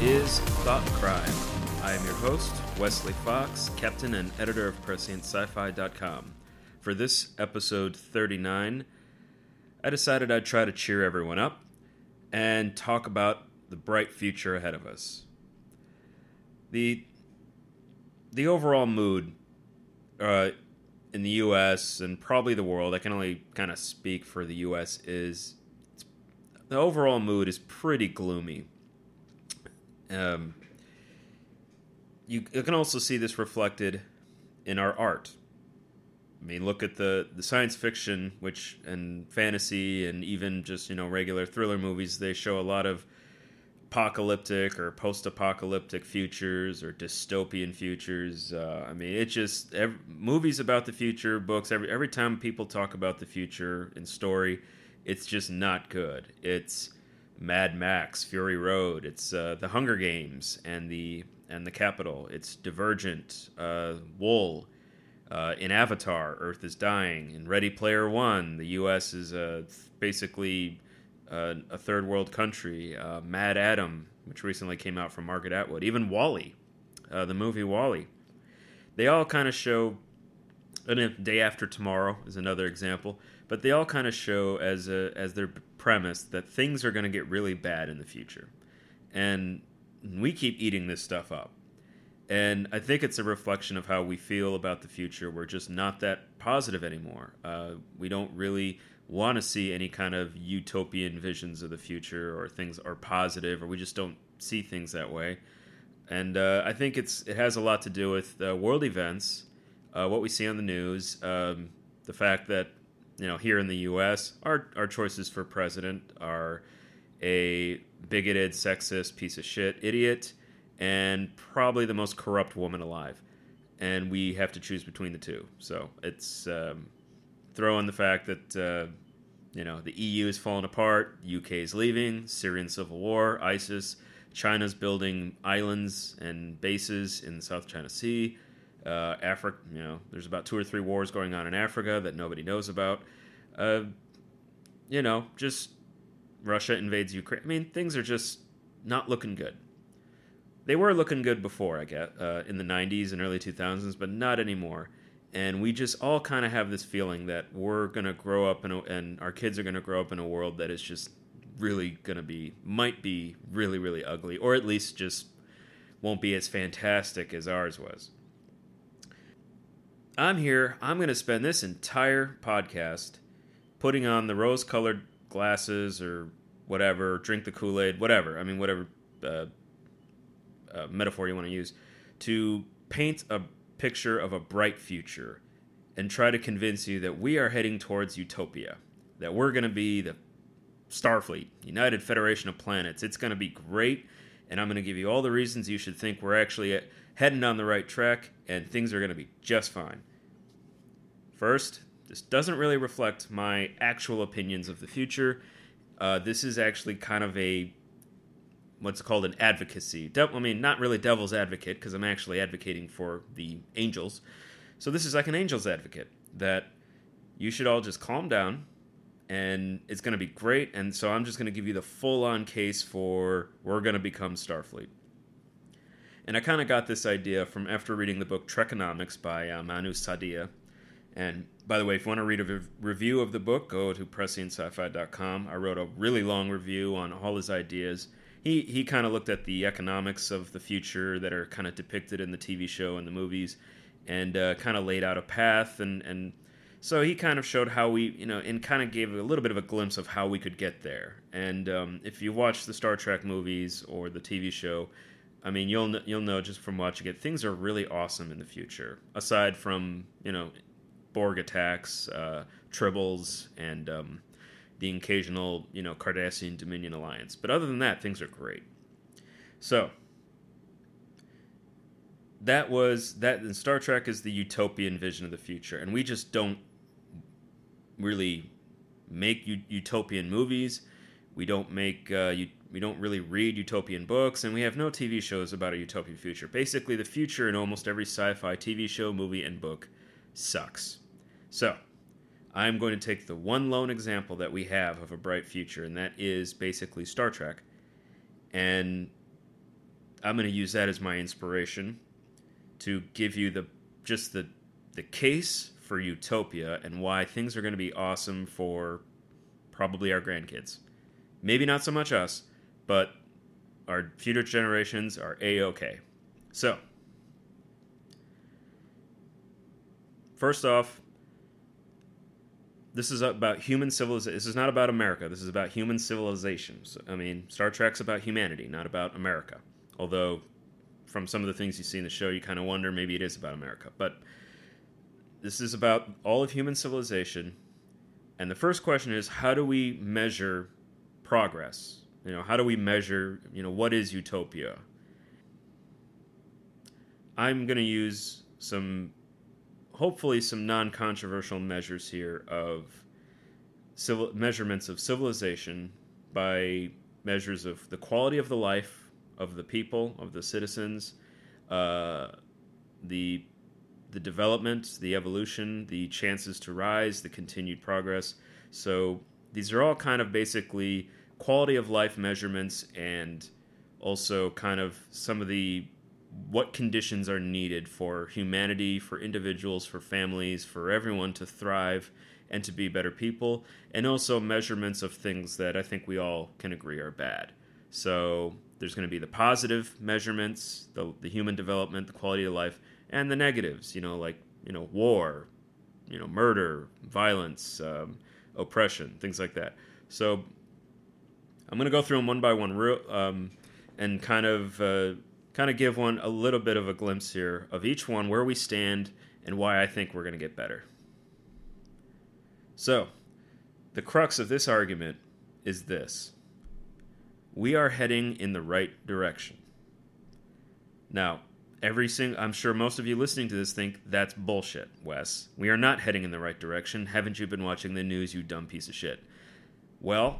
is Thought Crime. I am your host, Wesley Fox, captain and editor of PrescientSci-Fi.com. For this episode 39, I decided I'd try to cheer everyone up and talk about the bright future ahead of us. The overall mood in the U.S. and probably the world, I can only kind of speak for the U.S., the overall mood is pretty gloomy. You can also see this reflected in our art. I mean, look at the science fiction, and fantasy, and even just regular thriller movies. They show a lot of apocalyptic or post-apocalyptic futures or dystopian futures. Movies about the future, books. Every time people talk about the future in story, it's just not good. It's Mad Max, Fury Road. It's The Hunger Games and the Capital. It's Divergent, Wool. In Avatar, Earth is Dying. In Ready Player One, the U.S. is basically a third world country. Mad Adam, which recently came out from Margaret Atwood. Even WALL-E, the movie WALL-E. They all kind of show, and Day After Tomorrow is another example, but they all kind of show as their premise that things are going to get really bad in the future. And we keep eating this stuff up. And I think it's a reflection of how we feel about the future. We're just not that positive anymore. We don't really want to see any kind of utopian visions of the future, or things are positive, or we just don't see things that way. And I think it has a lot to do with world events, what we see on the news, the fact that here in the U.S., our choices for president are a bigoted, sexist, piece of shit idiot, and probably the most corrupt woman alive. And we have to choose between the two. So it's throw in the fact that the EU is falling apart, UK is leaving, Syrian civil war, ISIS, China's building islands and bases in the South China Sea, Africa. There's about 2 or 3 wars going on in Africa that nobody knows about. Just Russia invades Ukraine. I mean, things are just not looking good. They were looking good before, I guess, in the 90s and early 2000s, but not anymore. And we just all kind of have this feeling that we're going to grow up and our kids are going to grow up in a world that is just really might be really, really ugly, or at least just won't be as fantastic as ours was. I'm going to spend this entire podcast putting on the rose-colored glasses or whatever, drink the Kool-Aid, whatever. I mean, whatever metaphor you want to use, to paint a picture of a bright future and try to convince you that we are heading towards utopia, that we're going to be the Starfleet, United Federation of Planets. It's going to be great, and I'm going to give you all the reasons you should think we're actually heading on the right track, and things are going to be just fine. First, this doesn't really reflect my actual opinions of the future. This is actually kind of what's called an advocacy. Not really devil's advocate, because I'm actually advocating for the angels. So this is like an angel's advocate, that you should all just calm down, and it's going to be great. And so I'm just going to give you the full-on case for we're going to become Starfleet. And I kind of got this idea from after reading the book Trekonomics by Manu Saadia. And by the way, if you want to read a review of the book, go to PrescientSci-Fi.com. I wrote a really long review on all his ideas. He kind of looked at the economics of the future that are kind of depicted in the TV show and the movies, and kind of laid out a path. And so he kind of showed how we, and kind of gave a little bit of a glimpse of how we could get there. And if you watch the Star Trek movies or the TV show, I mean, you'll know just from watching it, things are really awesome in the future. Aside from, Borg attacks, tribbles, and the occasional, Cardassian Dominion alliance. But other than that, things are great. So, that in Star Trek is the utopian vision of the future. And we just don't really make utopian movies. We don't we don't really read utopian books, and we have no TV shows about a utopian future. Basically, the future in almost every sci-fi TV show, movie, and book sucks. So, I'm going to take the one lone example that we have of a bright future, and that is basically Star Trek. And I'm going to use that as my inspiration to give you the case for utopia and why things are going to be awesome for probably our grandkids. Maybe not so much us, but our future generations are A-okay. So, first off, this is about human civilization. This is not about America. This is about human civilizations. I mean, Star Trek's about humanity, not about America. Although, from some of the things you see in the show, you kind of wonder maybe it is about America. But this is about all of human civilization. And the first question is, how do we measure progress? How do we measure, what is utopia? I'm going to use hopefully some non-controversial measures here of measurements of civilization by measures of the quality of the life of the people, of the citizens, the development, the evolution, the chances to rise, the continued progress. So these are all kind of basically quality of life measurements, and also kind of some of what conditions are needed for humanity, for individuals, for families, for everyone to thrive and to be better people, and also measurements of things that I think we all can agree are bad. So there's going to be the positive measurements, the human development, the quality of life, and the negatives, like war, murder, violence, oppression, things like that. So I'm going to go through them one by one, and kind of give a little bit of a glimpse here of each one, where we stand, and why I think we're going to get better. So, the crux of this argument is this. We are heading in the right direction. Now, I'm sure most of you listening to this think that's bullshit, Wes. We are not heading in the right direction. Haven't you been watching the news, you dumb piece of shit? Well,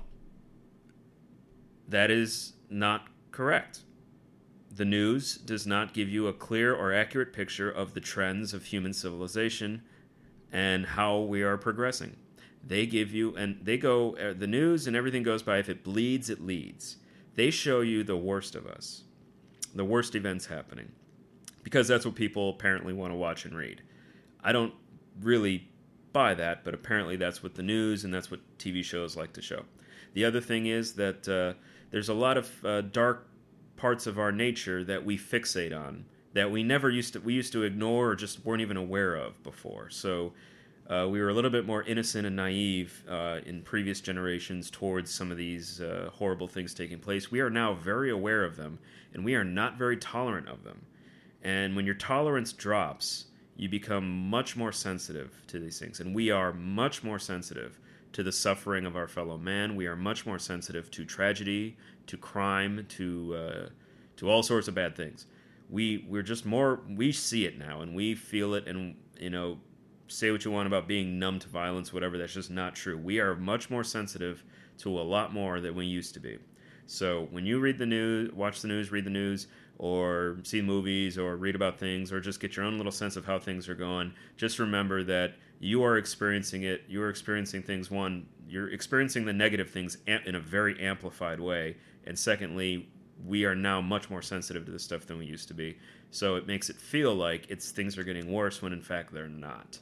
that is not correct. The news does not give you a clear or accurate picture of the trends of human civilization and how we are progressing. They give you, the news and everything goes by, if it bleeds, it leads. They show you the worst of us, the worst events happening, because that's what people apparently want to watch and read. I don't really buy that, but apparently that's what the news and that's what TV shows like to show. The other thing is that there's a lot of dark parts of our nature that we fixate on, that we used to ignore or just weren't even aware of before. So we were a little bit more innocent and naive in previous generations towards some of these horrible things taking place. We are now very aware of them, and we are not very tolerant of them. And when your tolerance drops, you become much more sensitive to these things. And we are much more sensitive to the suffering of our fellow man. We are much more sensitive to tragedy, to crime, to all sorts of bad things. We're just more, we see it now, and we feel it, and, say what you want about being numb to violence, whatever, that's just not true. We are much more sensitive to a lot more than we used to be. So when you read the news, watch the news, read the news, or see movies, or read about things, or just get your own little sense of how things are going, just remember that you are experiencing it. You are experiencing things. One, you're experiencing the negative things in a very amplified way. And secondly, we are now much more sensitive to this stuff than we used to be. So it makes it feel like things are getting worse when in fact they're not.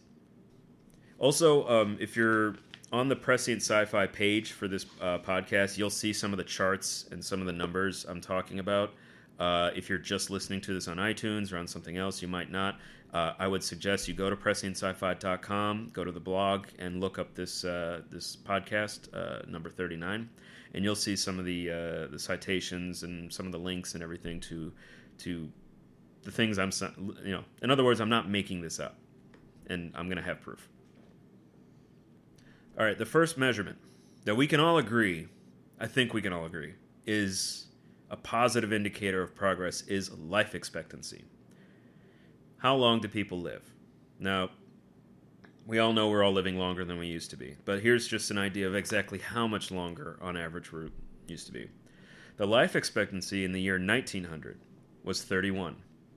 Also, if you're on the Prescient Sci-Fi page for this podcast, you'll see some of the charts and some of the numbers I'm talking about. If you're just listening to this on iTunes or on something else, you might not. I would suggest you go to PrescientSci-Fi.com, go to the blog, and look up this podcast, number 39, and you'll see some of the citations and some of the links and everything to the things in other words, I'm not making this up, and I'm going to have proof. All right, the first measurement that we can all agree, I think we can all agree, is a positive indicator of progress is life expectancy. How long do people live? Now, we all know we're all living longer than we used to be, but here's just an idea of exactly how much longer on average we used to be. The life expectancy in the year 1900 was 31.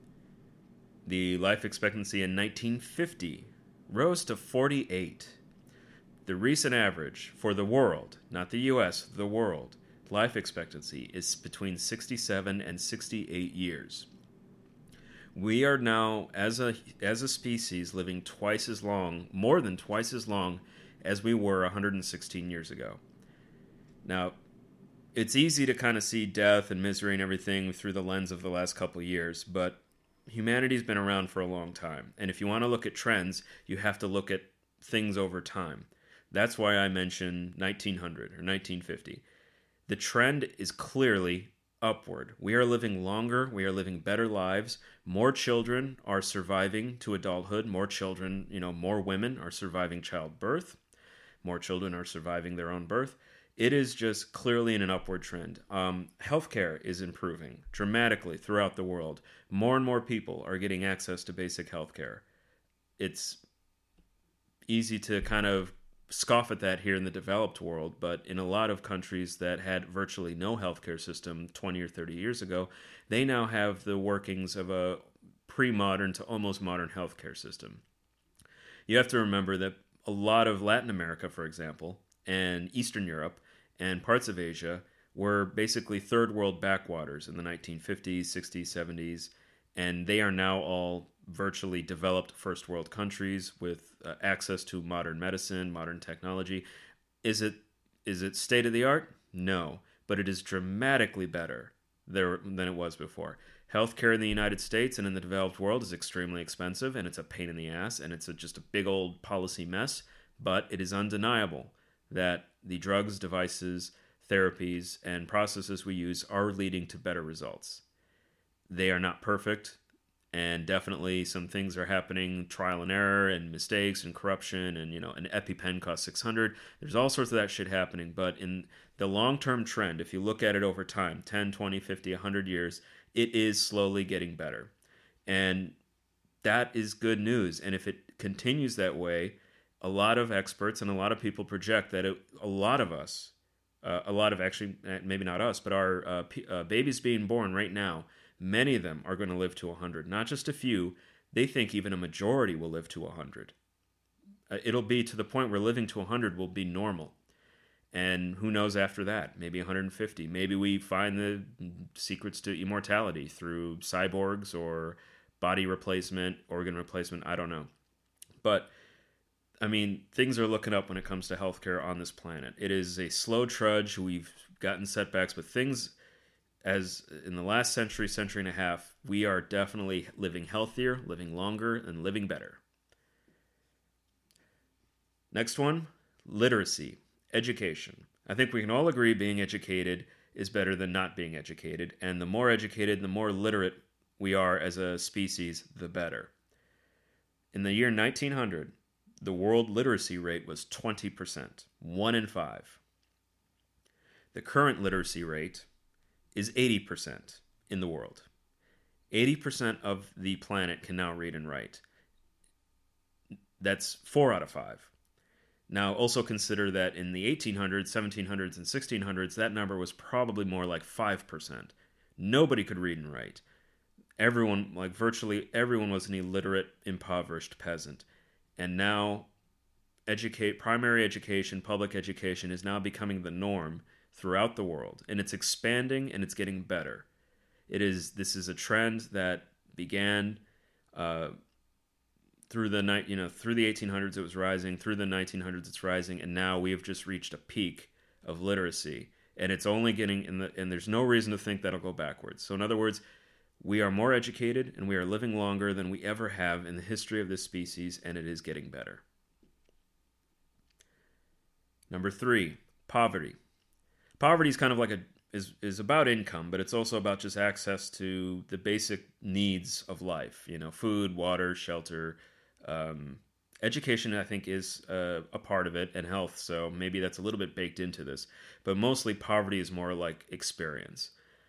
The life expectancy in 1950 rose to 48. The recent average for the world, not the U.S., the world, life expectancy is between 67 and 68 years. We are now, as a species, living twice as long, more than twice as long as we were 116 years ago. Now, it's easy to kind of see death and misery and everything through the lens of the last couple of years, but humanity's been around for a long time. And if you want to look at trends, you have to look at things over time. That's why I mentioned 1900 or 1950. The trend is clearly upward. We are living longer. We are living better lives. More children are surviving to adulthood. More children, more women are surviving childbirth. More children are surviving their own birth. It is just clearly in an upward trend. Healthcare is improving dramatically throughout the world. More and more people are getting access to basic healthcare. It's easy to kind of scoff at that here in the developed world, but in a lot of countries that had virtually no healthcare system 20 or 30 years ago, they now have the workings of a pre-modern to almost modern healthcare system. You have to remember that a lot of Latin America, for example, and Eastern Europe, and parts of Asia were basically third world backwaters in the 1950s, 60s, 70s, and they are now all virtually developed first world countries with access to modern medicine, modern technology. Is it state of the art? No, but it is dramatically better there than it was before. Healthcare in the United States and in the developed world is extremely expensive, and it's a pain in the ass, and it's just a big old policy mess, but it is undeniable that the drugs, devices, therapies, and processes we use are leading to better results. They are not perfect, and definitely some things are happening, trial and error, and mistakes, and corruption, and an EpiPen costs $600. There's all sorts of that shit happening, but in the long-term trend, if you look at it over time, 10, 20, 50, 100 years, it is slowly getting better. And that is good news, and if it continues that way, a lot of experts and a lot of people project that actually, maybe not us, but our babies being born right now, many of them are going to live to 100. Not just a few. They think even a majority will live to 100. It'll be to the point where living to 100 will be normal. And who knows after that? Maybe 150. Maybe we find the secrets to immortality through cyborgs or body replacement, organ replacement. I don't know. But things are looking up when it comes to healthcare on this planet. It is a slow trudge. We've gotten setbacks, but things, as in the last century and a half, we are definitely living healthier, living longer, and living better. Next one, literacy, education. I think we can all agree being educated is better than not being educated, and the more educated, the more literate we are as a species, the better. In the year 1900, the world literacy rate was 20%, 1 in 5. The current literacy rate is 80% in the world. 80% of the planet can now read and write. That's 4 out of 5. Now, also consider that in the 1800s, 1700s, and 1600s, that number was probably more like 5%. Nobody could read and write. Everyone, virtually everyone, was an illiterate, impoverished peasant. And now, primary education, public education is now becoming the norm throughout the world, and it's expanding and it's getting better. This is a trend that began through the 1800s. It was rising. Through the 1900s, it's rising, and now we have just reached a peak of literacy, and it's only getting and there's no reason to think that'll go backwards. So, in other words, we are more educated and we are living longer than we ever have in the history of this species, and it is getting better. Number 3, poverty. Poverty is kind of like is about income, but it's also about just access to the basic needs of life. Food, water, shelter. Education, I think, is a part of it, and health. So maybe that's a little bit baked into this. But mostly, poverty is more like experience.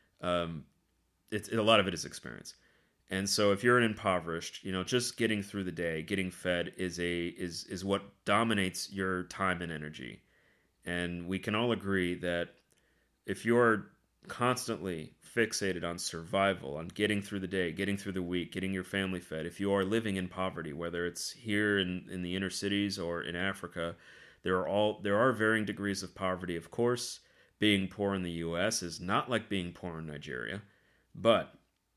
A lot of it is experience. And so if you're an impoverished, just getting through the day, getting fed is what dominates your time and energy. And we can all agree that if you're constantly fixated on survival, on getting through the day, getting through the week, getting your family fed, if you are living in poverty, whether it's here in the inner cities or in Africa, there are varying degrees of poverty, of course, Being poor in the U.S. is not like being poor in Nigeria, but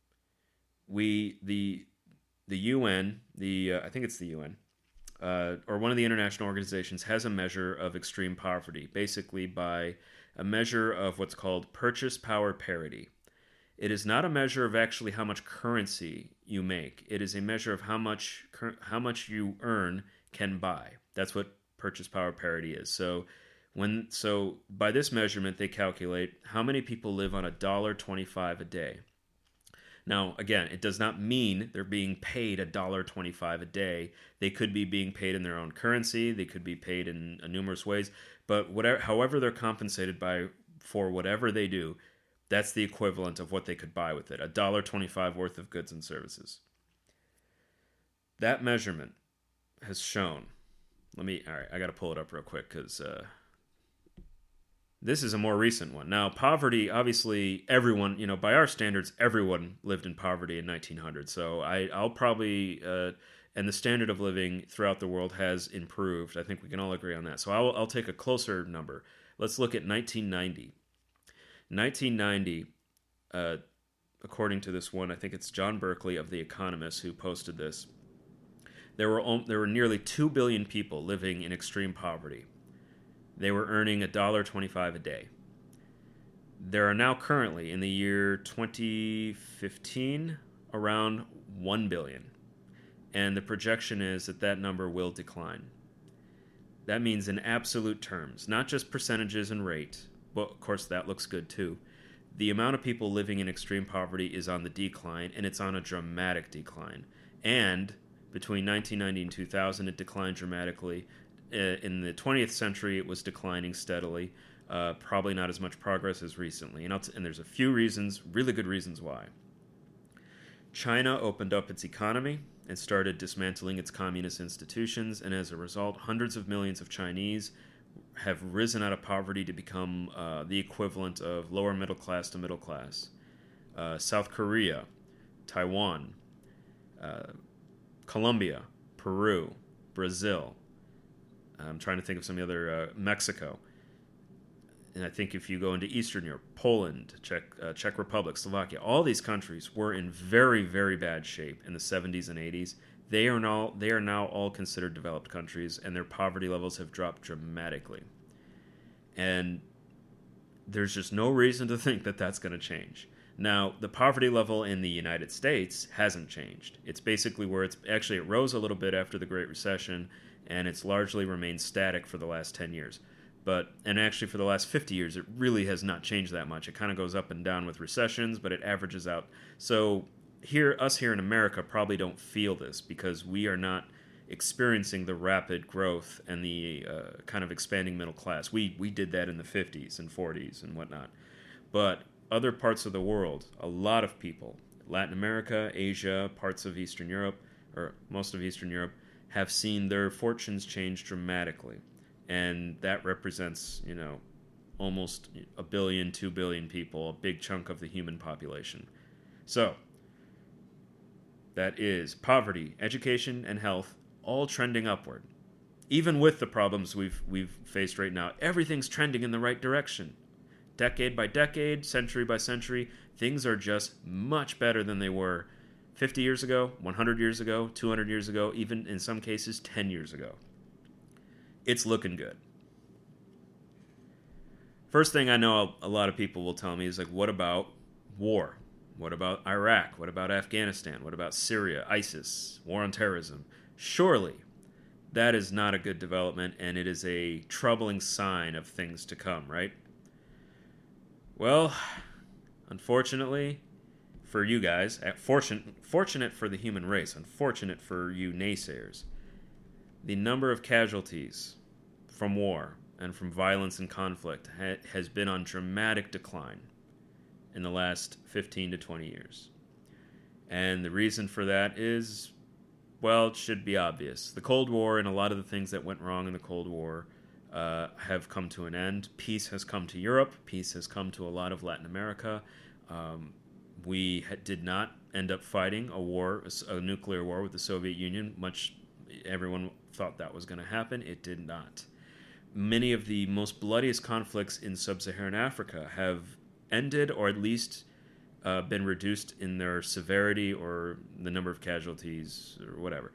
the UN, I think it's the UN, or one of the international organizations has a measure of extreme poverty, basically by a measure of what's called purchase power parity. It is not a measure of actually how much currency you make. It is a measure of how much you earn can buy. That's what purchase power parity is. So by this measurement, they calculate how many people live on $1.25 a day. Now, again, it does not mean they're being paid $1.25 a day. They could be being paid in their own currency. They could be paid in numerous ways. But however they're compensated for whatever they do, that's the equivalent of what they could buy with it, $1.25 worth of goods and services. That measurement has shown. All right, I got to pull it up real quick because this is a more recent one. Now, poverty, obviously, everyone, by our standards, everyone lived in poverty in 1900. So I'll probably, and the standard of living throughout the world has improved. I think we can all agree on that. So I'll take a closer number. Let's look at 1990. 1990, according to this one, I think it's John Berkeley of The Economist who posted this. There were nearly 2 billion people living in extreme poverty. They were earning $1.25 a day. There are now currently, in the year 2015, around 1 billion. And the projection is that number will decline. That means in absolute terms, not just percentages and rate, but of course that looks good too. The amount of people living in extreme poverty is on the decline, and it's on a dramatic decline. And between 1990 and 2000, it declined dramatically. In the 20th century, it was declining steadily. Probably not as much progress as recently. And there's a few reasons, really good reasons why. China opened up its economy and started dismantling its communist institutions, and as a result, hundreds of millions of Chinese have risen out of poverty to become the equivalent of lower middle class to middle class. South Korea, Taiwan, Colombia, Peru, Brazil. I'm trying to think of some other, Mexico. And I think if you go into Eastern Europe, Poland, Czech Republic, Slovakia, all these countries were in very, very bad shape in the 70s and 80s. They are now all considered developed countries, and their poverty levels have dropped dramatically. And there's just no reason to think that that's going to change. Now, the poverty level in the United States hasn't changed. It's basically where it rose a little bit after the Great Recession, and it's largely remained static for the last 10 years. And actually for the last 50 years, it really has not changed that much. It kind of goes up and down with recessions, but it averages out. So us here in America probably don't feel this because we are not experiencing the rapid growth and the kind of expanding middle class. We did that in the 50s and 40s and whatnot. But other parts of the world, a lot of people, Latin America, Asia, parts of Eastern Europe, or most of Eastern Europe, have seen their fortunes change dramatically. And that represents, almost 1 billion, 2 billion people, a big chunk of the human population. So, that is poverty, education, and health all trending upward. Even with the problems we've faced right now, everything's trending in the right direction. Decade by decade, century by century, things are just much better than they were 50 years ago, 100 years ago, 200 years ago, even in some cases 10 years ago. It's looking good. First thing I know a lot of people will tell me is like, what about war? What about Iraq? What about Afghanistan? What about Syria, ISIS, war on terrorism? Surely that is not a good development, and it is a troubling sign of things to come, right? Well, unfortunately for you guys, fortunate for the human race, unfortunate for you naysayers, the number of casualties from war and from violence and conflict has been on dramatic decline in the last 15 to 20 years. And the reason for that is, well, it should be obvious. The Cold War and a lot of the things that went wrong in the Cold War have come to an end. Peace has come to Europe. Peace has come to a lot of Latin America. We did not end up fighting a nuclear war with the Soviet Union. Everyone thought that was going to happen. It did not. many of the most bloodiest conflicts in sub-Saharan Africa have ended, or at least been reduced in their severity or the number of casualties or whatever.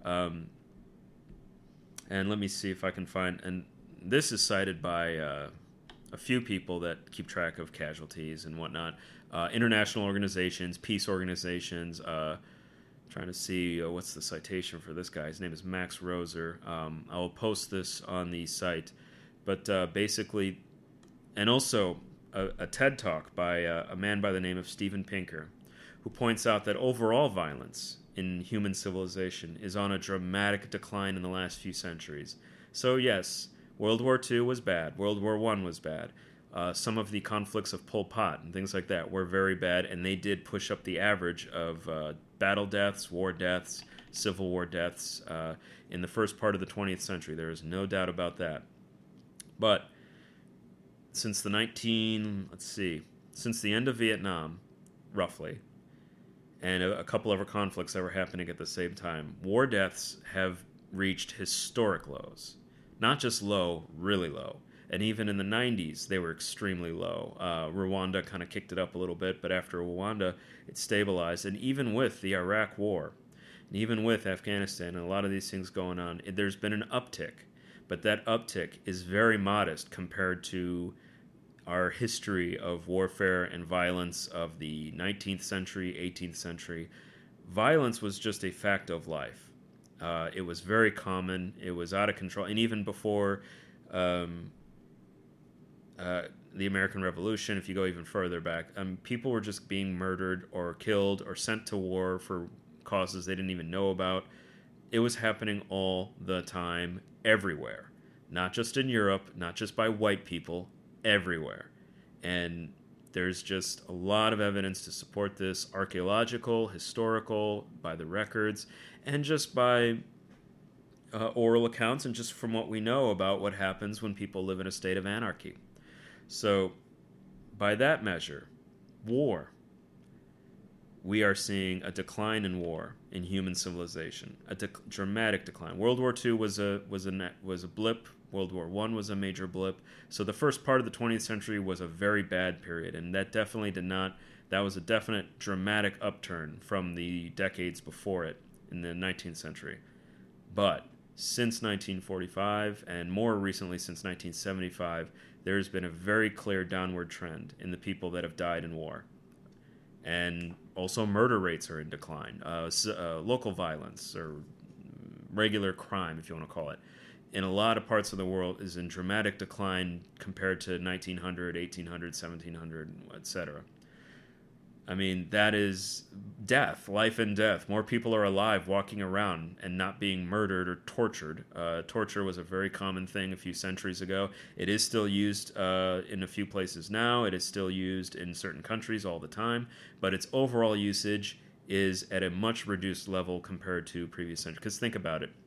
And let me see if I can find, and this is cited by a few people that keep track of casualties and whatnot. International organizations, peace organizations. Trying to see what's the citation for this guy. His name is Max Roser. I'll post this on the site. But basically, and also a TED Talk by a man by the name of Steven Pinker, who points out that overall violence in human civilization is on a dramatic decline in the last few centuries. So yes, World War II was bad. World War I was bad. Some of the conflicts of Pol Pot and things like that were very bad, and they did push up the average of battle deaths, war deaths, civil war deaths in the first part of the 20th century. There is no doubt about that. But since the since the end of Vietnam, roughly, and a couple other conflicts that were happening at the same time, war deaths have reached historic lows. Not just low, really low. And even in the 90s, they were extremely low. Rwanda kind of kicked it up a little bit, but after Rwanda, it stabilized. And even with the Iraq War, and even with Afghanistan and a lot of these things going on, there's been an uptick. But that uptick is very modest compared to our history of warfare and violence of the 19th century, 18th century. Violence was just a fact of life. It was very common. It was out of control. And even before the American Revolution, if you go even further back, people were just being murdered or killed or sent to war for causes they didn't even know about. It was happening all the time, everywhere. Not just in Europe, not just by white people, everywhere. And there's just a lot of evidence to support this, archaeological, historical, by the records, and just by oral accounts, and just from what we know about what happens when people live in a state of anarchy. So, by that measure, war, we are seeing a decline in war in human civilization, a dramatic decline. World War II was a blip. World War I was a major blip. So the first part of the 20th century was a very bad period, and that definitely that was a definite dramatic upturn from the decades before it in the 19th century. But since 1945, and more recently since 1975, there's been a very clear downward trend in the people that have died in war. And also murder rates are in decline. Local violence, or regular crime, if you want to call it, in a lot of parts of the world is in dramatic decline compared to 1900, 1800, 1700, etc. I mean, that is death, life and death. More people are alive walking around and not being murdered or tortured. Torture was a very common thing a few centuries ago. It is still used in a few places now. It is still used in certain countries all the time. But its overall usage is at a much reduced level compared to previous centuries. Because think about it.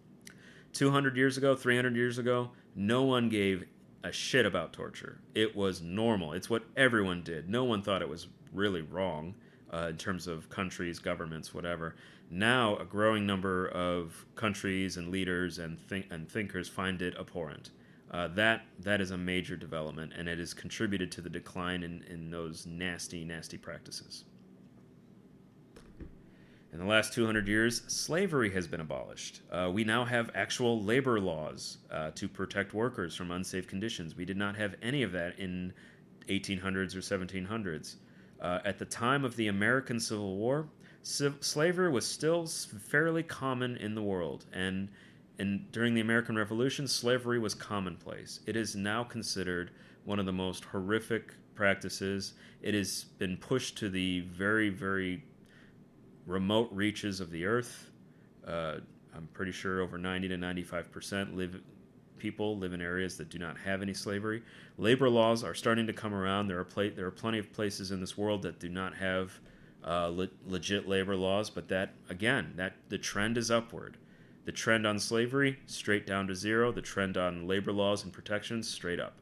200 years ago, 300 years ago, no one gave a shit about torture. It was normal. It's what everyone did. No one thought it was really wrong in terms of countries, governments, whatever. Now, a growing number of countries and leaders and thinkers find it abhorrent. That is a major development, and it has contributed to the decline in those nasty, nasty practices. In the last 200 years, slavery has been abolished. We now have actual labor laws to protect workers from unsafe conditions. We did not have any of that in 1800s or 1700s. At the time of the American Civil War, slavery was still fairly common in the world, and during the American Revolution, slavery was commonplace. It is now considered one of the most horrific practices. It has been pushed to the very, very remote reaches of the earth. I'm pretty sure over 90 to 95% people live in areas that do not have any slavery. Labor laws are starting to come around. There are plenty of places in this world that do not have legit labor laws, but the trend is upward. The trend on slavery, straight down to zero. The trend on labor laws and protections, straight up.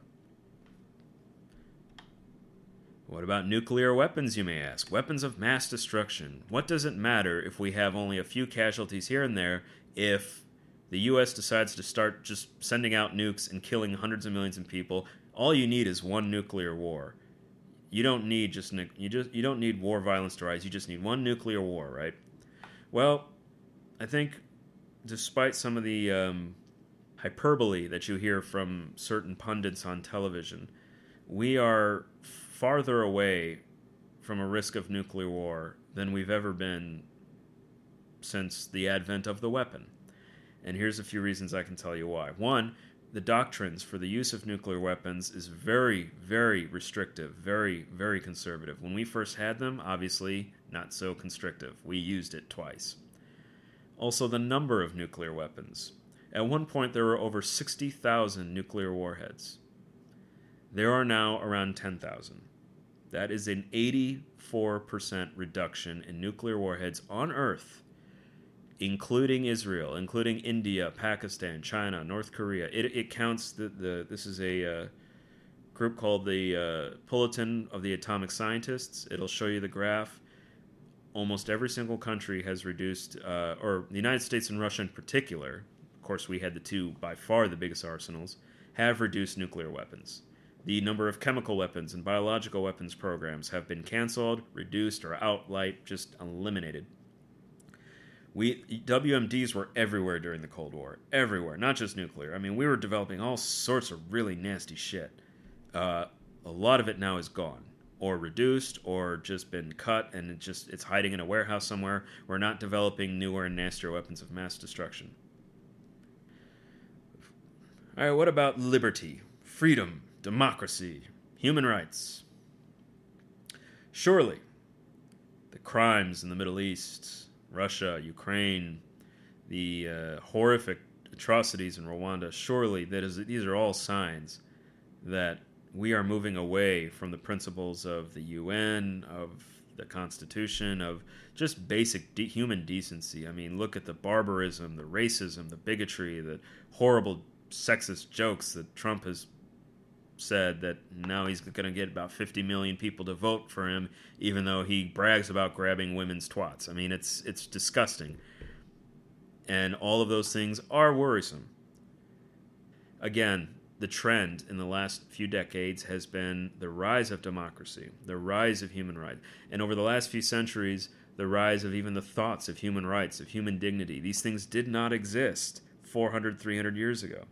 What about nuclear weapons, you may ask? Weapons of mass destruction. What does it matter if we have only a few casualties here and there if the U.S. decides to start just sending out nukes and killing hundreds of millions of people, all you need is one nuclear war. You don't need you don't need war violence to rise. You just need one nuclear war, right? Well, I think despite some of the hyperbole that you hear from certain pundits on television, we are farther away from a risk of nuclear war than we've ever been since the advent of the weapon. And here's a few reasons I can tell you why. One, the doctrines for the use of nuclear weapons is very, very restrictive, very, very conservative. When we first had them, obviously not so constrictive. We used it twice. Also, the number of nuclear weapons. At one point, there were over 60,000 nuclear warheads. There are now around 10,000. That is an 84% reduction in nuclear warheads on Earth, including Israel, including India, Pakistan, China, North Korea. It counts this is a group called the Bulletin of the Atomic Scientists. It'll show you the graph. Almost every single country has reduced, or the United States and Russia in particular, of course we had the two by far the biggest arsenals, have reduced nuclear weapons. The number of chemical weapons and biological weapons programs have been canceled, reduced, or outright just eliminated. WMDs were everywhere during the Cold War. Everywhere, not just nuclear. I mean, we were developing all sorts of really nasty shit. A lot of it now is gone, or reduced, or just been cut, and it's hiding in a warehouse somewhere. We're not developing newer and nastier weapons of mass destruction. All right, what about liberty, freedom, democracy, human rights? Surely, the crimes in the Middle East, Russia, Ukraine, the horrific atrocities in Rwanda, surely these are all signs that we are moving away from the principles of the UN, of the Constitution, of just basic human decency. I mean, look at the barbarism, the racism, the bigotry, the horrible sexist jokes that Trump has said, that now he's going to get about 50 million people to vote for him, even though he brags about grabbing women's twats. I mean, it's disgusting. And all of those things are worrisome. Again, the trend in the last few decades has been the rise of democracy, the rise of human rights. And over the last few centuries, the rise of even the thoughts of human rights, of human dignity. These things did not exist 400, 300 years ago.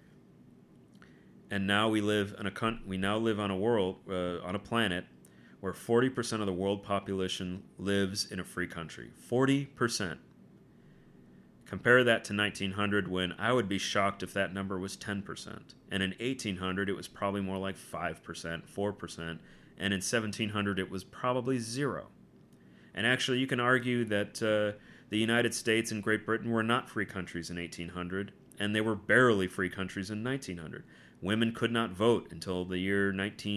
And now we now live on a world, on a planet, where 40% of the world population lives in a free country. 40%. Compare that to 1900, when I would be shocked if that number was 10%. And in 1800, it was probably more like 5%, 4%. And in 1700, it was probably 0. And actually, you can argue that the United States and Great Britain were not free countries in 1800, and they were barely free countries in 1900. Women could not vote until the year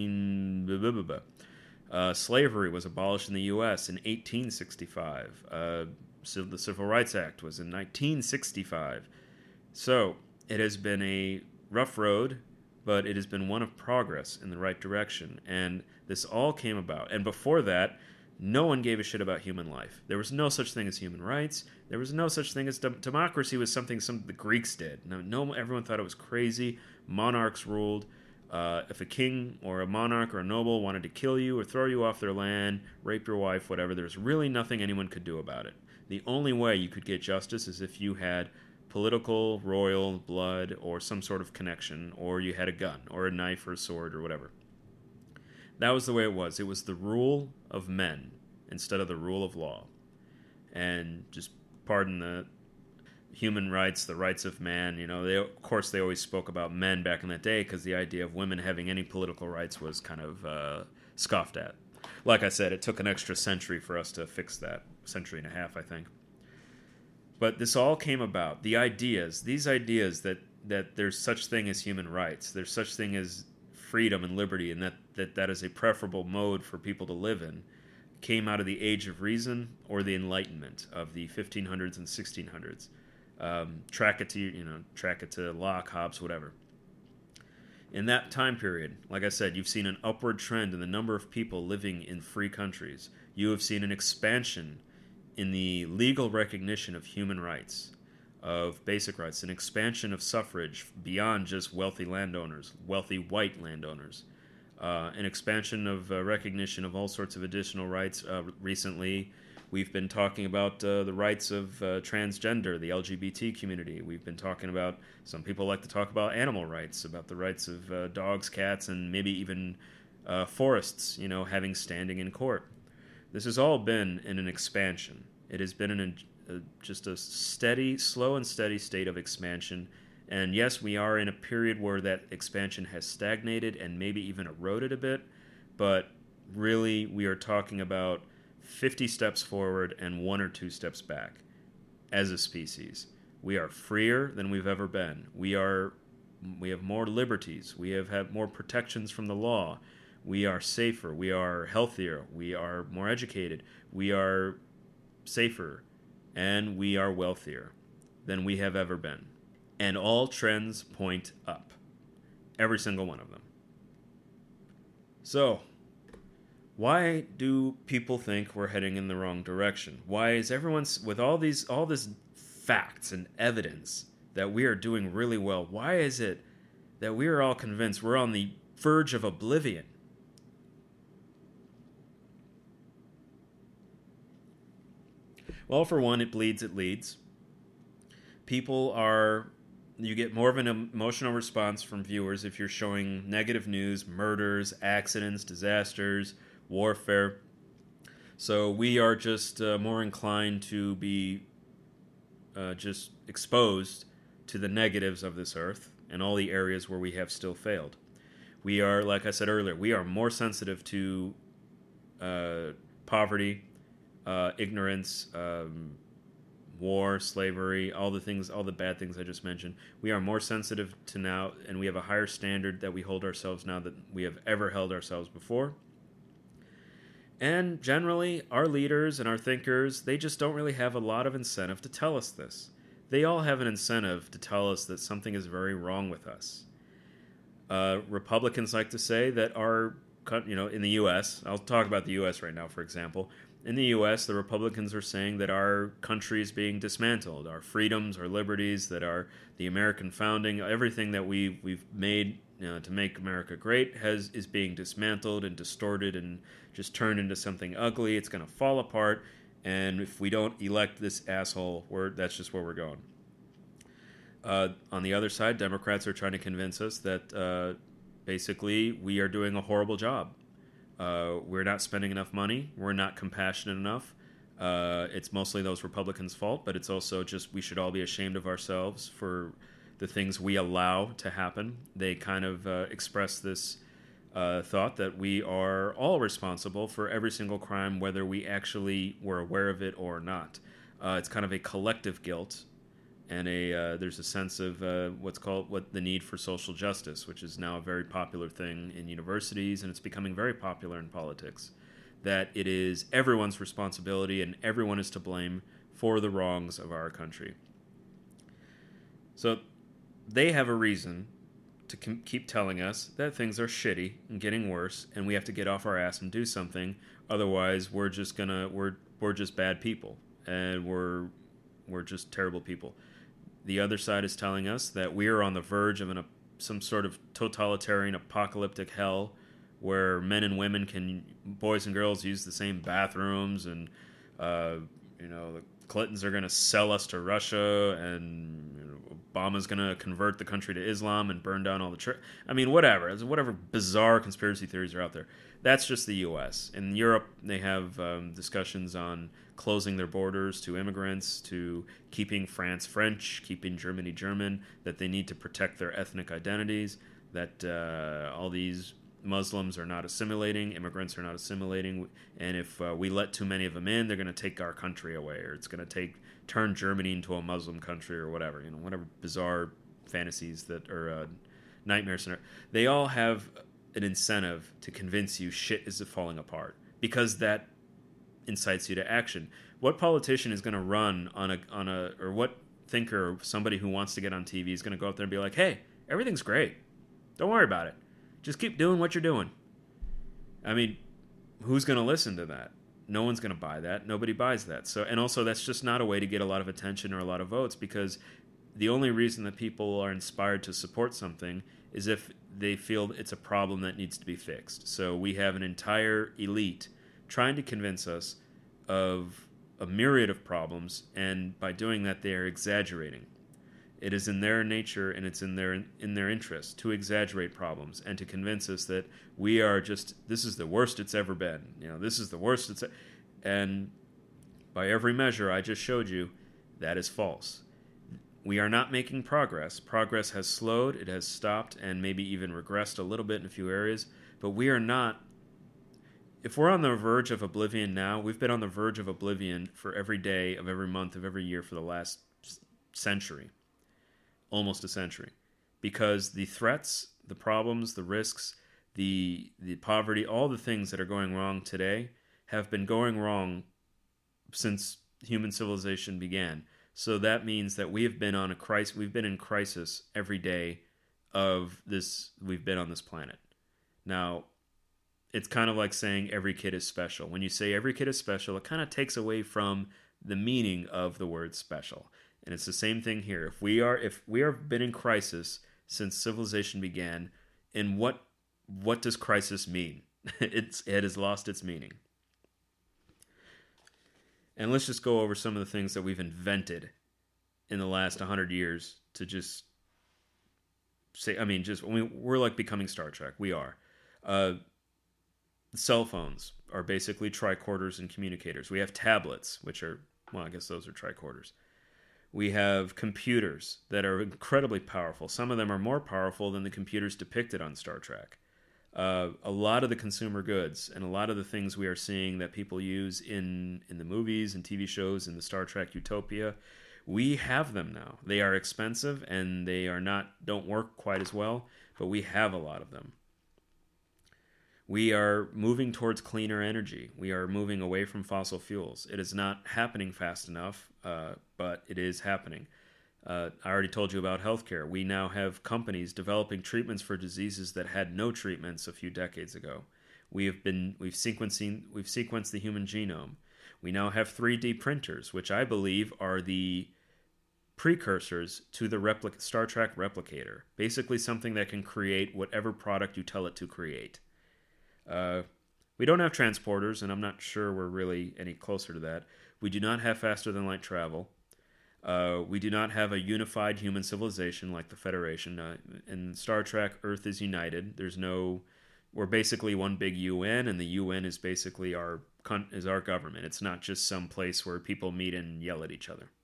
19... slavery was abolished in the U.S. in 1865. The Civil Rights Act was in 1965. So it has been a rough road, but it has been one of progress in the right direction. And this all came about. And before that, no one gave a shit about human life. There was no such thing as human rights. There was no such thing as democracy. Was something some the Greeks did. No, everyone thought it was crazy. Monarchs ruled. If a king or a monarch or a noble wanted to kill you or throw you off their land, rape your wife, whatever, there's really nothing anyone could do about it. The only way you could get justice is if you had political, royal blood, or some sort of connection, or you had a gun, or a knife, or a sword, or whatever. That was the way it was. It was the rule of men instead of the rule of law. And just pardon the human rights, the rights of man. Of course, they always spoke about men back in that day because the idea of women having any political rights was kind of scoffed at. Like I said, it took an extra century for us to fix that. Century and a half, I think. But this all came about. These ideas that there's such thing as human rights, there's such thing as freedom and liberty, and that is a preferable mode for people to live in, came out of the Age of Reason or the Enlightenment of the 1500s and 1600s. Track it to Locke, Hobbes, whatever. In that time period, like I said, you've seen an upward trend in the number of people living in free countries. You have seen an expansion in the legal recognition of human rights. of basic rights, an expansion of suffrage beyond just wealthy landowners, wealthy white landowners, an expansion of recognition of all sorts of additional rights. Recently, we've been talking about the rights of transgender, the LGBT community. We've been talking about, some people like to talk about animal rights, about the rights of dogs, cats, and maybe even forests, having standing in court. This has all been in an expansion. It has been in just a steady, slow and steady state of expansion. And yes, we are in a period where that expansion has stagnated and maybe even eroded a bit, but really we are talking about 50 steps forward and 1 or 2 steps back as a species. We are freer than we've ever been. We have more liberties. We have had more protections from the law. We are safer. We are healthier. We are more educated. We are safer. And we are wealthier than we have ever been. And all trends point up. Every single one of them. So, why do people think we're heading in the wrong direction? Why is everyone, with all this facts and evidence that we are doing really well, why is it that we are all convinced we're on the verge of oblivion? Well, for one, it bleeds, it leads. You get more of an emotional response from viewers if you're showing negative news, murders, accidents, disasters, warfare. So we are just more inclined to be just exposed to the negatives of this earth and all the areas where we have still failed. We are, like I said earlier, we are more sensitive to poverty, ignorance, war, slavery, all the bad things I just mentioned. We are more sensitive to now, and we have a higher standard that we hold ourselves now than we have ever held ourselves before. And generally, our leaders and our thinkers, they just don't really have a lot of incentive to tell us this. They all have an incentive to tell us that something is very wrong with us. Republicans like to say that in the U.S., I'll talk about the U.S. right now, for example. In the U.S., the Republicans are saying that our country is being dismantled, our freedoms, our liberties, that the American founding, everything that we've made to make America great is being dismantled and distorted and just turned into something ugly. It's going to fall apart, and if we don't elect this asshole, that's just where we're going. On the other side, Democrats are trying to convince us that basically we are doing a horrible job. We're not spending enough money. We're not compassionate enough. It's mostly those Republicans' fault, but it's also just we should all be ashamed of ourselves for the things we allow to happen. They kind of express this thought that we are all responsible for every single crime, whether we actually were aware of it or not. It's kind of a collective guilt, and there's a sense of what's called the need for social justice, which is now a very popular thing in universities, and it's becoming very popular in politics, that it is everyone's responsibility and everyone is to blame for the wrongs of our country. So they have a reason to keep telling us that things are shitty and getting worse, and we have to get off our ass and do something. Otherwise, we're just bad people, and we're just terrible people. The other side is telling us that we are on the verge of some sort of totalitarian apocalyptic hell where men and women boys and girls use the same bathrooms, and the Clintons are going to sell us to Russia, and Obama's going to convert the country to Islam and burn down all the whatever bizarre conspiracy theories are out there. That's just the U.S. In Europe, they have discussions on closing their borders to immigrants, to keeping France French, keeping Germany German, that they need to protect their ethnic identities, that all these Muslims are not assimilating, immigrants are not assimilating, and if we let too many of them in, they're going to take our country away, or it's going to turn Germany into a Muslim country, or whatever, whatever bizarre fantasies that are nightmares. They all have an incentive to convince you shit is falling apart, because that incites you to action. What politician is going to run or what thinker or somebody who wants to get on TV is going to go out there and be like, hey, everything's great. Don't worry about it. Just keep doing what you're doing. I mean, who's going to listen to that? no one's going to buy that. Nobody buys that. So, and also that's just not a way to get a lot of attention or a lot of votes, because the only reason that people are inspired to support something is if they feel it's a problem that needs to be fixed. So we have an entire elite trying to convince us of a myriad of problems, and by doing that, they are exaggerating. It is in their nature and it's in their interest to exaggerate problems and to convince us that we are just, this is the worst it's ever been. This is the worst and by every measure I just showed you, that is false. We are not making progress. Progress has slowed, it has stopped, and maybe even regressed a little bit in a few areas, but we are not. If we're on the verge of oblivion now, we've been on the verge of oblivion for every day of every month of every year for the last century. Almost a century, because the threats, the problems, the risks, the poverty, all the things that are going wrong today have been going wrong since human civilization began. So that means that we have been on a crisis. We've been in crisis every day of this. We've been on this planet. Now, it's kind of like saying every kid is special. When you say every kid is special, it kind of takes away from the meaning of the word special. And it's the same thing here. If we have been in crisis since civilization began, and what does crisis mean? It has lost its meaning. And let's just go over some of the things that we've invented in the last 100 years to just say, we're like becoming Star Trek. We are. Cell phones are basically tricorders and communicators. We have tablets, which are, well, I guess those are tricorders. We have computers that are incredibly powerful. Some of them are more powerful than the computers depicted on Star Trek. A lot of the consumer goods and a lot of the things we are seeing that people use in the movies and TV shows in the Star Trek utopia, we have them now. They are expensive and they don't work quite as well, but we have a lot of them. We are moving towards cleaner energy. We are moving away from fossil fuels. It is not happening fast enough, but it is happening. I already told you about healthcare. We now have companies developing treatments for diseases that had no treatments a few decades ago. We've sequenced the human genome. We now have 3D printers, which I believe are the precursors to the Star Trek replicator. Basically something that can create whatever product you tell it to create. We don't have transporters, and I'm not sure we're really any closer to that. We do not have faster than light travel. We do not have a unified human civilization like the Federation. In Star Trek, Earth is united. We're basically one big UN, and the UN is basically our government. It's not just some place where people meet and yell at each other.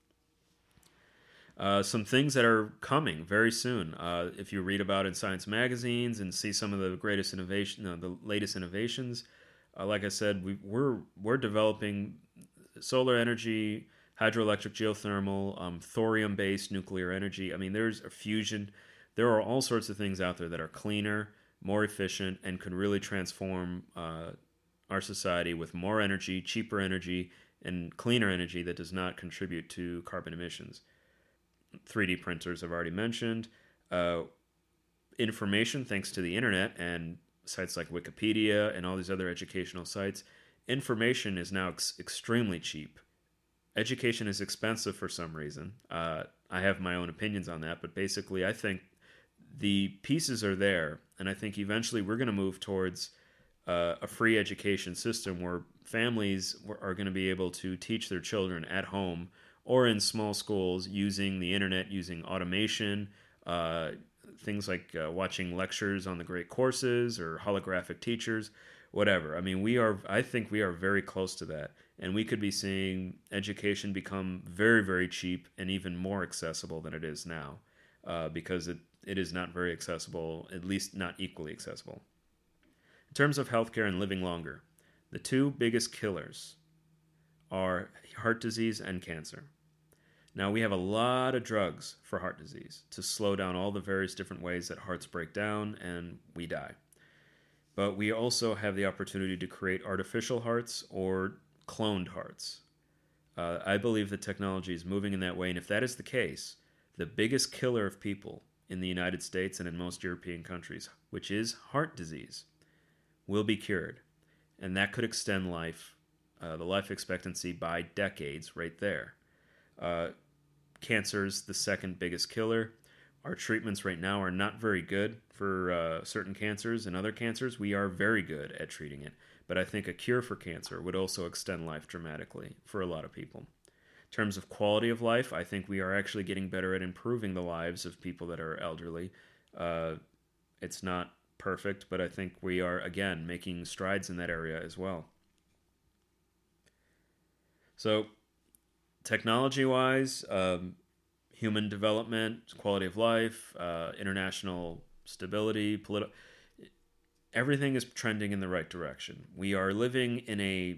Some things that are coming very soon. If you read about in science magazines and see some of the greatest innovation, the latest innovations, like I said, we're developing solar energy, hydroelectric, geothermal, thorium-based nuclear energy. I mean, there's a fusion. There are all sorts of things out there that are cleaner, more efficient, and could really transform our society with more energy, cheaper energy, and cleaner energy that does not contribute to carbon emissions. 3D printers I've already mentioned. Information, thanks to the internet and sites like Wikipedia and all these other educational sites, information is now extremely cheap. Education is expensive for some reason. I have my own opinions on that, but basically I think the pieces are there, and I think eventually we're going to move towards a free education system where families are going to be able to teach their children at home or in small schools using the internet, using automation, things like watching lectures on the great courses or holographic teachers, whatever. I mean, I think we are very close to that. And we could be seeing education become very, very cheap and even more accessible than it is now, because it is not very accessible, at least not equally accessible. In terms of healthcare and living longer, the two biggest killers are heart disease and cancer. Now, we have a lot of drugs for heart disease to slow down all the various different ways that hearts break down and we die. But we also have the opportunity to create artificial hearts or cloned hearts. I believe that technology is moving in that way, and if that is the case, the biggest killer of people in the United States and in most European countries, which is heart disease, will be cured. And that could extend life the life expectancy by decades right there. Uh, Cancer's the second biggest killer. Our treatments right now are not very good for certain cancers, and other cancers we are very good at treating it. But I think a cure for cancer would also extend life dramatically for a lot of people. In terms of quality of life, I think we are actually getting better at improving the lives of people that are elderly. It's not perfect, but I think we are, again, making strides in that area as well. So, technology-wise, human development, quality of life, international stability, everything is trending in the right direction. We are living in a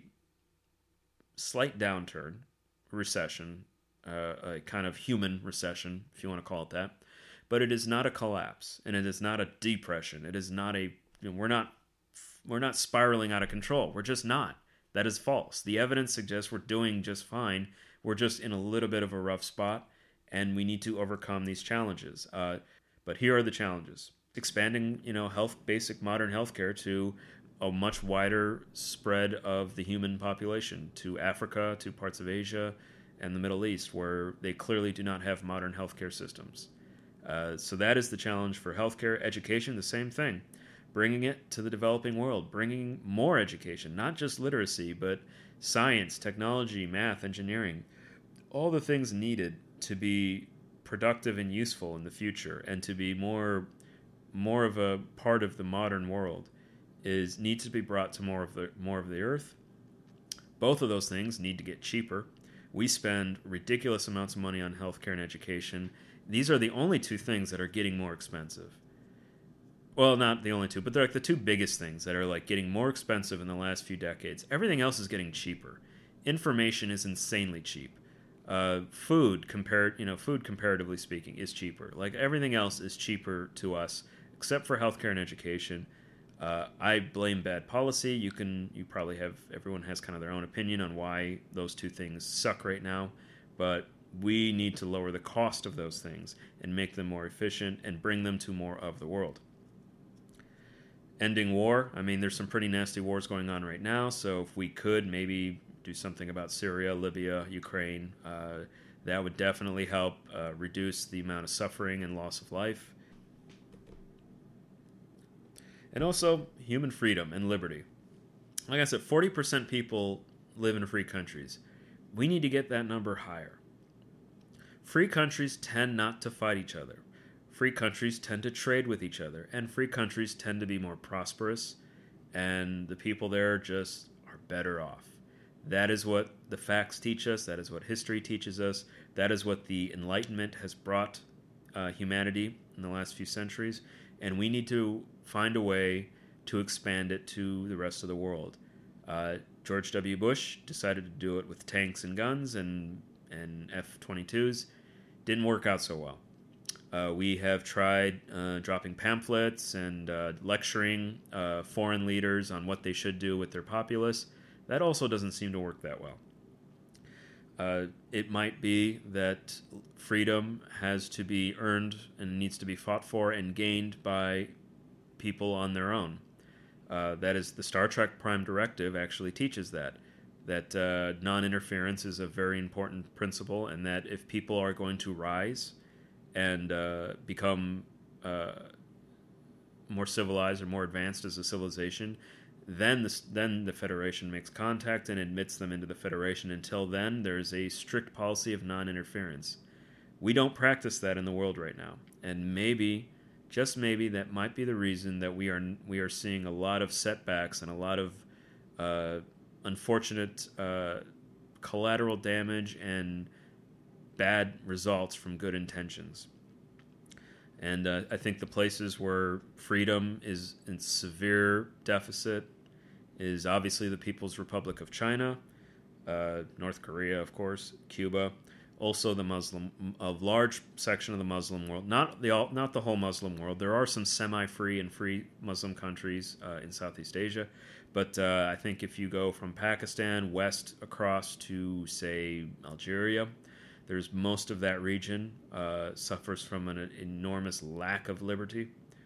slight downturn, recession, a kind of human recession, if you want to call it that. But it is not a collapse, and it is not a depression. It is not a we're not spiraling out of control. We're just not. That is false. The evidence suggests we're doing just fine. We're just in a little bit of a rough spot, and we need to overcome these challenges. But here are the challenges: expanding, basic modern healthcare to a much wider spread of the human population, to Africa, to parts of Asia, and the Middle East, where they clearly do not have modern healthcare systems. So that is the challenge for healthcare. Education, the same thing. Bringing it to the developing world, bringing more education, not just literacy, but science, technology, math, engineering, all the things needed to be productive and useful in the future, and to be more of a part of the modern world, need to be brought to more of the earth. Both of those things need to get cheaper. We spend ridiculous amounts of money on healthcare and education. These are the only two things that are getting more expensive. Well, not the only two, but they're like the two biggest things that are like getting more expensive in the last few decades. Everything else is getting cheaper. Information is insanely cheap. Food comparatively speaking, is cheaper. Like everything else is cheaper to us, except for healthcare and education. I blame bad policy. Everyone has kind of their own opinion on why those two things suck right now, but we need to lower the cost of those things and make them more efficient and bring them to more of the world. Ending war. I mean, there's some pretty nasty wars going on right now, so if we could maybe do something about Syria, Libya, Ukraine, that would definitely help reduce the amount of suffering and loss of life. And also, human freedom and liberty. Like I said, 40% people live in free countries. We need to get that number higher. Free countries tend not to fight each other. Free countries tend to trade with each other, and free countries tend to be more prosperous, and the people there just are better off. That is what the facts teach us. That is what history teaches us. That is what the Enlightenment has brought humanity in the last few centuries, and we need to find a way to expand it to the rest of the world. George W. Bush decided to do it with tanks and guns and F-22s. Didn't work out so well. We have tried dropping pamphlets and lecturing foreign leaders on what they should do with their populace. That also doesn't seem to work that well. It might be that freedom has to be earned and needs to be fought for and gained by people on their own. That is, the Star Trek Prime Directive actually teaches that non-interference is a very important principle, and that if people are going to rise and become more civilized or more advanced as a civilization, then the Federation makes contact and admits them into the Federation. Until then, there's a strict policy of non-interference. We don't practice that in the world right now, and maybe, just maybe, that might be the reason that we are seeing a lot of setbacks and a lot of unfortunate collateral damage and bad results from good intentions. And I think the places where freedom is in severe deficit is obviously the People's Republic of China, North Korea, of course, Cuba, also a large section of the Muslim world, not the whole Muslim world. There are some semi-free and free Muslim countries in Southeast Asia, but I think if you go from Pakistan west across to, say, Algeria, there's most of that region suffers from an enormous lack of liberty.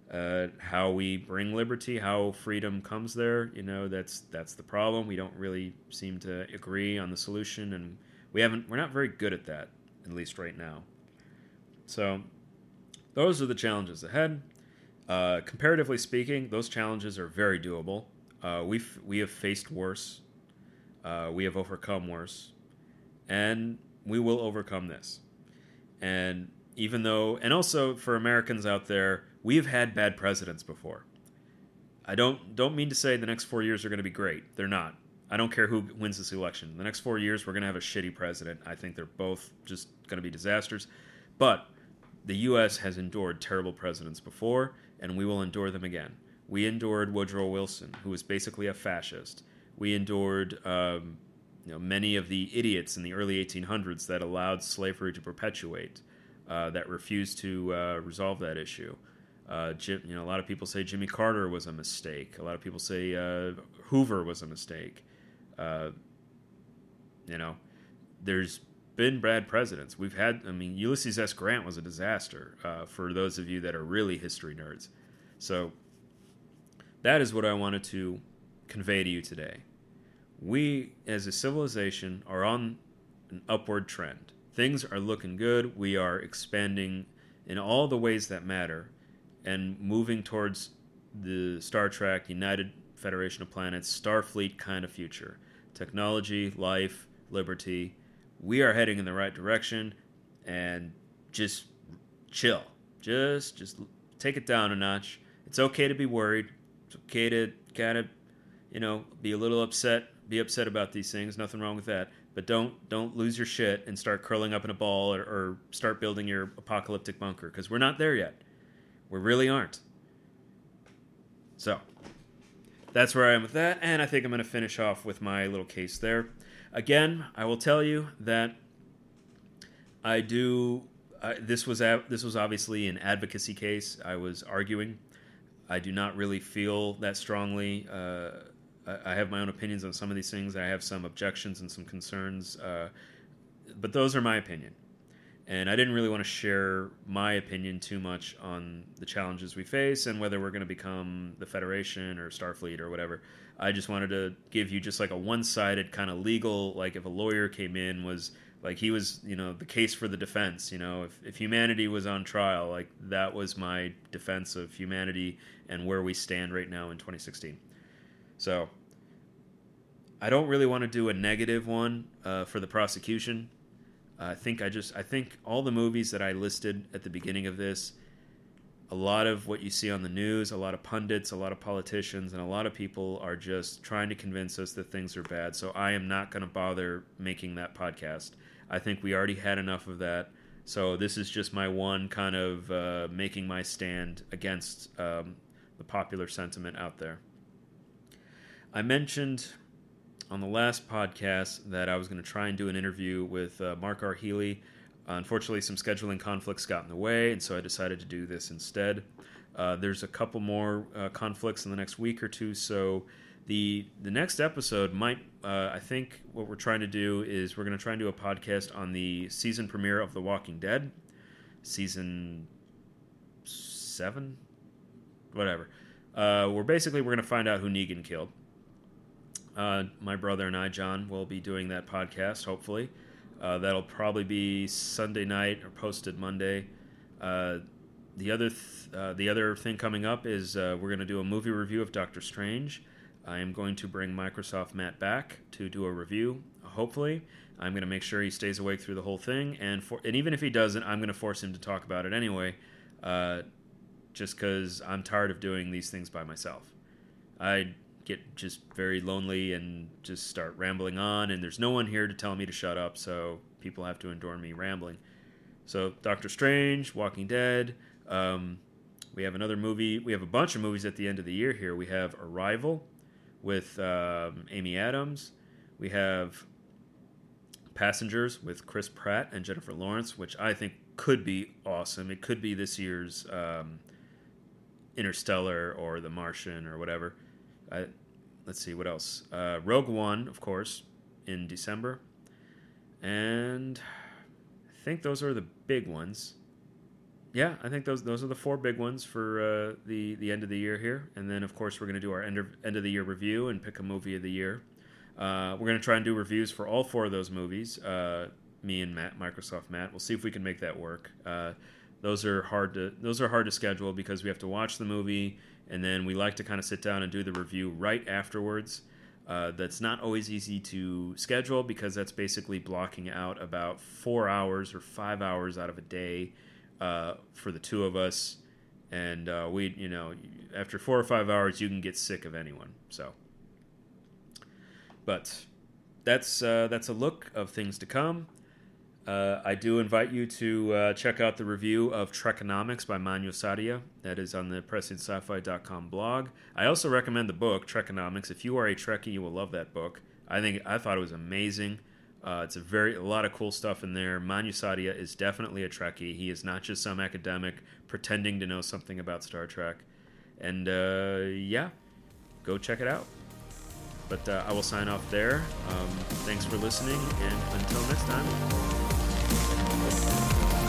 how we bring liberty, how freedom comes there. That's the problem. We don't really seem to agree on the solution, and we're not very good at that, at least right now. So those are the challenges ahead. Comparatively speaking, those challenges are very doable. We have faced worse. We have overcome worse, and we will overcome this. And and also for Americans out there, we've had bad presidents before. I don't mean to say the next 4 years are going to be great. They're not. I don't care who wins this election. The next 4 years, we're going to have a shitty president. I think they're both just going to be disasters. But the U.S. has endured terrible presidents before, and we will endure them again. We endured Woodrow Wilson, who was basically a fascist. We endured many of the idiots in the early 1800s that allowed slavery to perpetuate, that refused to resolve that issue. A lot of people say Jimmy Carter was a mistake. A lot of people say Hoover was a mistake. There's been bad presidents. Ulysses S. Grant was a disaster, for those of you that are really history nerds. So that is what I wanted to convey to you today. We, as a civilization, are on an upward trend. Things are looking good. We are expanding in all the ways that matter and moving towards the Star Trek, United Federation of Planets, Starfleet kind of future. Technology, life, liberty. We are heading in the right direction, and just chill. Just take it down a notch. It's okay to be worried. It's okay to kind of, be a little upset. Be upset about these things. Nothing wrong with that. But don't lose your shit and start curling up in a ball or start building your apocalyptic bunker, because we're not there yet. We really aren't. So that's where I am with that, and I think I'm going to finish off with my little case there. Again, I will tell you that I do. This was obviously an advocacy case. I was arguing. I do not really feel that strongly. I have my own opinions on some of these things. I have some objections and some concerns, but those are my opinion. And I didn't really want to share my opinion too much on the challenges we face and whether we're going to become the Federation or Starfleet or whatever. I just wanted to give you just like a one-sided kind of legal, like if a lawyer came in, was like he was, the case for the defense. If humanity was on trial, like that was my defense of humanity and where we stand right now in 2016. So I don't really want to do a negative one for the prosecution. I think all the movies that I listed at the beginning of this, a lot of what you see on the news, a lot of pundits, a lot of politicians, and a lot of people are just trying to convince us that things are bad. So I am not going to bother making that podcast. I think we already had enough of that. So this is just my one kind of making my stand against the popular sentiment out there. I mentioned on the last podcast that I was going to try and do an interview with Mark R. Healy. Unfortunately, some scheduling conflicts got in the way, and so I decided to do this instead. There's a couple more conflicts in the next week or two, so the next episode might, I think what we're trying to do is we're going to try and do a podcast on the season premiere of The Walking Dead, season 7? Whatever. We're going to find out who Negan killed. My brother and I, John, will be doing that podcast, hopefully. That'll probably be Sunday night or posted Monday. The other thing coming up is we're going to do a movie review of Doctor Strange. I am going to bring Microsoft Matt back to do a review, hopefully. I'm going to make sure he stays awake through the whole thing, and even if he doesn't, I'm going to force him to talk about it anyway, just because I'm tired of doing these things by myself. I get just very lonely and just start rambling on, and there's no one here to tell me to shut up, so people have to endure me rambling. So Doctor Strange, Walking Dead, we have another movie. We have a bunch of movies at the end of the year here. We have Arrival with Amy Adams. We have Passengers with Chris Pratt and Jennifer Lawrence, which I think could be awesome. It could be this year's Interstellar or The Martian or whatever. Let's see, what else? Rogue One, of course, in December. And I think those are the big ones. Yeah, I think those are the four big ones for the end of the year here, and then of course we're going to do our end of the year review and pick a movie of the year. We're going to try and do reviews for all four of those movies. Me and Matt, Microsoft Matt. We'll see if we can make that work. Those are hard to schedule because we have to watch the movie and then we like to kind of sit down and do the review right afterwards. That's not always easy to schedule because that's basically blocking out about 4 hours or 5 hours out of a day for the two of us. And after 4 or 5 hours, you can get sick of anyone. So, but that's a look of things to come. I do invite you to check out the review of Trekonomics by Manu Sadia. That is on the PrescientSci-Fi.com blog. I also recommend the book, Trekonomics. If you are a Trekkie, you will love that book. I thought it was amazing. It's a lot of cool stuff in there. Manu Sadia is definitely a Trekkie. He is not just some academic pretending to know something about Star Trek. And go check it out. But I will sign off there. Thanks for listening, and until next time.